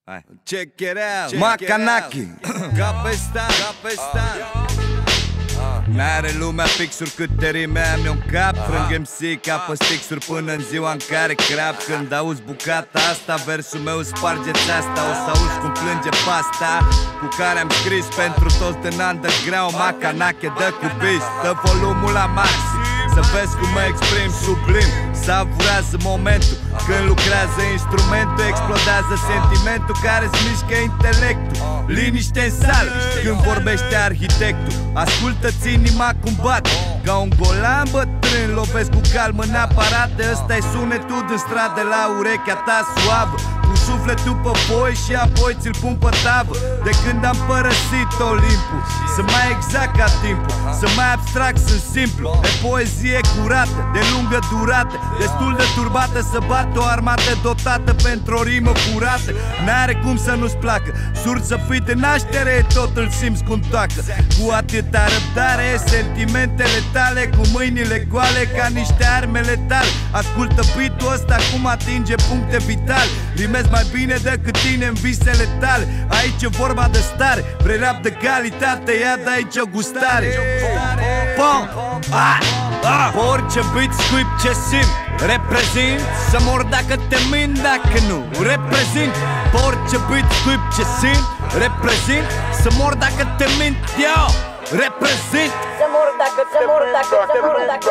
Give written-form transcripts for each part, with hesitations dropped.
Check it out, Macanache Capestan N-are lumea pixuri câte rime am eu în cap. Frâng MC ca pe stixuri până în ziua în care crap. Când auzi bucata asta, versul meu sparge-ți asta. O să auzi cum plânge pasta cu care am scris pentru toți din underground. Macanache dă cu bis, dă volumul la maxim, să vezi cum mă exprim sublim. Savurează momentul când lucrează instrumentul, explodează sentimentul care-ți mișcă intelectul. Liniște în sală când vorbește arhitectul. Ascultă-ți inima cum bate ca un golan bătrân. Lovesc cu calm în aparate. Ăsta-i sunetul din stradă la urechea ta suavă. Cu sufletul pe voi și apoi ți-l pun pe tavă. De când am părăsit Olimpul, sunt mai exact ca timpul, sunt mai abstract, sunt simplu. E poezie curată, de lungă durată, destul de turbată, să bat o armată dotată pentru o rimă curată. N-are cum să nu-ți placă, surd să fii de naștere, tot îl simți cum toacă. Cu atâta răbdare, sentimentele tale cu mâinile goale ca niște arme letale. Ascultă beat-ul ăsta cum atinge puncte vitale. Rimezi mai bine decât tine în visele tale. Aici e vorba de stare, vrei rap de calitate, ia de aici o gustare. Pom! Pe orice beat scuip ce simt, reprezint, să mor dacă te mint, dacă nu reprezint. Pe orice beat scuip ce simt, reprezint, să mor dacă te mint, yo, reprezint. Să mor dacă, să mor dacă, să mor dacă.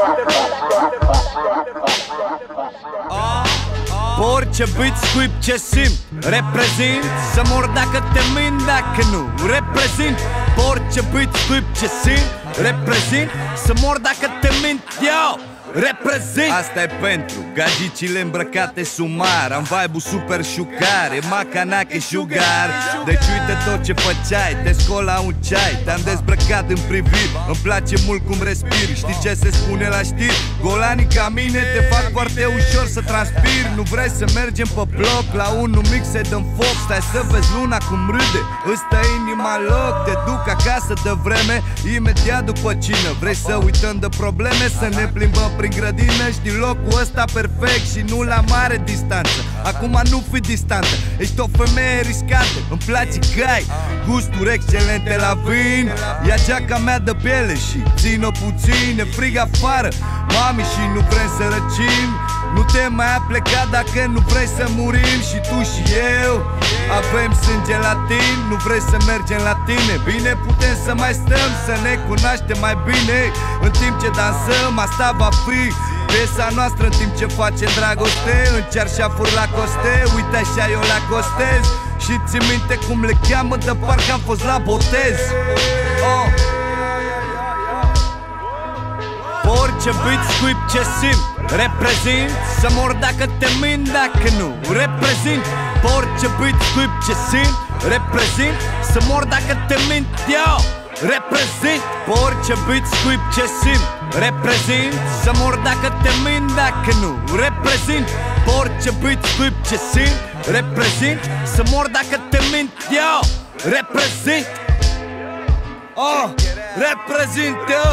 Pe orice beat scuip ce simt, reprezint, să mor dacă te mint, dacă nu reprezint. Pe orice beat scuip ce simt, reprezint, să mor dacă te mint, yo, reprezint. Asta e pentru gagicile îmbrăcate sumar. Am vibe-ul super șucare, Macanache sugar. Deci uite tot ce făceai, te scol la un ceai. Te-am dezbrăcat în priviri, îmi place mult cum respiri. Știi ce se spune la știri? Golanii ca mine te fac foarte ușor să transpiri. Nu vrei să mergem pe bloc, la unul mic se dăm foc. Stai să vezi luna cum râde, îți stă inima în loc. Te duc acasă de vreme, imediat după cină. Vrei să uităm de probleme, să ne plimbăm prin grădină. Știi locul ăsta perfect și nu la mare distanță. Acum nu fi distantă, ești o femeie riscantă. Îmi place că ai gusturi excelente la vin. Ia geaca mea de piele și țin-o puțin. E frig afară, mami, și nu vrem să răcim. Nu te mai apleca dacă nu vrei să murim. Și tu și eu avem sânge latin. Nu vrei să mergem la tine? Bine, putem să mai stăm, să ne cunoaștem mai bine. În timp ce dansăm, asta va fi piesa noastră. În timp ce facem dragoste, în cearșafuri la coste. Uite așa eu la costez și ți minte cum le cheamă, de parcă am fost la botez. Pe orice beat scuip ce simt, reprezint, să mor dacă te mint, dacă nu reprezint. Pe orice beat scuip ce simt, reprezint, să mor dacă te mint, yo, reprezint. Pe orice beat scuip ce simt, reprezint, să mor dacă te mint, dacă nu reprezint. Pe orice beat scuip ce simt, reprezint, să mor dacă te mint, yo, reprezint. Reprezint, yo,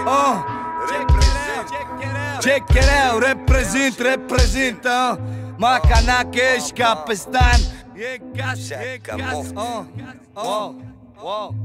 check it out, reprezint, Macanache și Capestan. E gas,